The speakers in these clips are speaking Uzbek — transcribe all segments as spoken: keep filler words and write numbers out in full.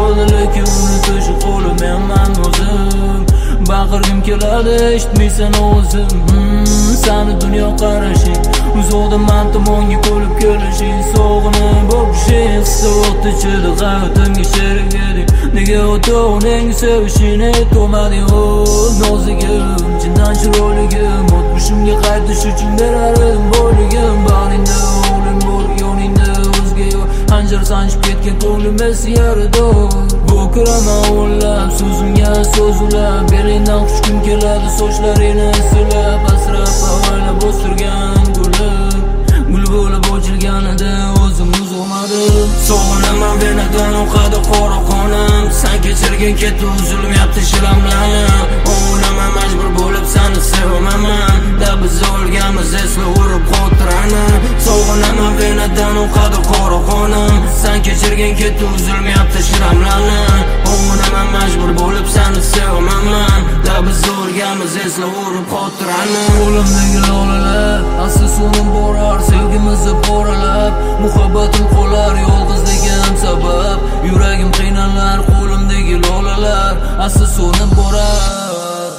bo'ldi, lekin unutish qo'lim menman o'zim. Baqirgim keladi, eshitmaysan o'zim. hmm, Sani dunyo qarashing, uzoqda men tomonga ko'lib kelishing. Sog'inib bo'pishing, qisqa vaqt ichida hayotimga sherik eding. Nega o'tovning sevishini aytmading? O nozigim, chindan chiroyligim, o'tmishimga qaytish uchun berarim boyligim. Bag'ringda o'g'lim bor, yoningda o'zga yo'q, hanjar sanchib ketgan ko'nglim esi yarador. Bu kiraman o'nlab, so'zimga so'z ulab, belingdan quchgim keladi, sochlaringni silab, asrab avaylab o'stirgan gulim, gul bo'lib ochilganida o'zim uzoqmadim. Sog'inaman venadan oqadi qora qonim, sen kechirgin ketdi uzilmayapti shiramlarim. O'ynaman majbur bo'lib seni sevaman, da biz o'lganmiz esla urib xotirani. Sog'inaman venadan oqadi qora qonim, sen kechirgin ketdi uzilmayapti shiramlarim. O'ynaman majbur bo'lib seni sevaman, da biz o'lganmiz esla urib xotirani. Qo'limdagi lolalar asli so'nib borar, sevgimizni poralab, muhabbatim qolar, yolg'izligim sabab. Yuragim qiynalar, qo'limdagi lolalar asli so'nib borar.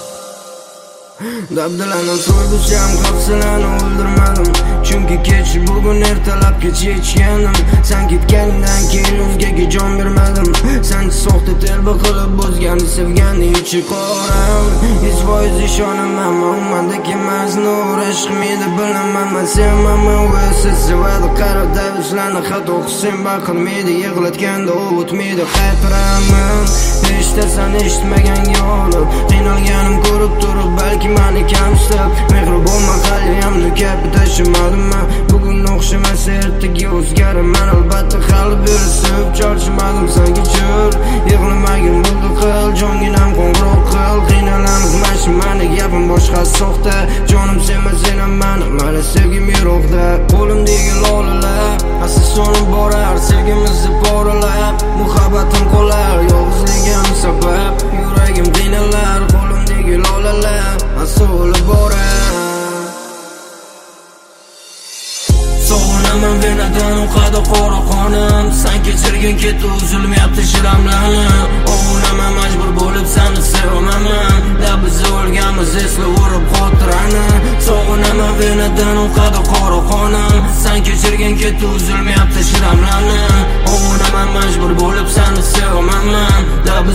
Dabdalanib so'yg'ucham qapsilani o'ldirmadim, chunki kech bugun ertalabgacha ichgandim. Sen ketganingdan keyin o'zgaga jon bermadim. Sen soxta telba qilib o'zgani sevgani ichi qoram. Hech foiz ishonaman, umandek emas nur ishqimni bilaman. Men sevmaman va siz sevadi qarada uslani xato qilsam baqirmaydi, yig'latganda u o'tmaydi qaytaraman. Eshitasan eshitmaganga olib, qiynalganim ko'rib turib balki meni kamstab, mehribon qalbimni kabi tashimadim men. Bugun o'xshamas ertaga o'zgaraman, albatta hali beri sevib charchamadim. Sen kechir, yig'lamagin buldi qil, jonginam qo'ng'iroq qil. Qiynalamiz mashi mani gapim boshqa soxta, jonim senma sen ham mani, mani sevgim yiroqda. Qo'limdagi lolalar asli so'nib borar, sevgimizni poralab, muhabbatim qolar, yolg'izligim sabab. Yuragim qiynalar, qo'limdagi lolalar asli o'lib borar. Sog'inaman venadan oqadi qora qonim, sen kechirgin ketdi uzilmayapti shiramlarim. O'ynaman majbur bo'lib seni sevaman, da biz o'lganmiz esla urib xotirani. Sog'inaman venadan oqadi qora qonim, sen kechirgin ketdi uzilmayapti shiramlarim. O'ynaman majbur bo'lib seni sevaman, da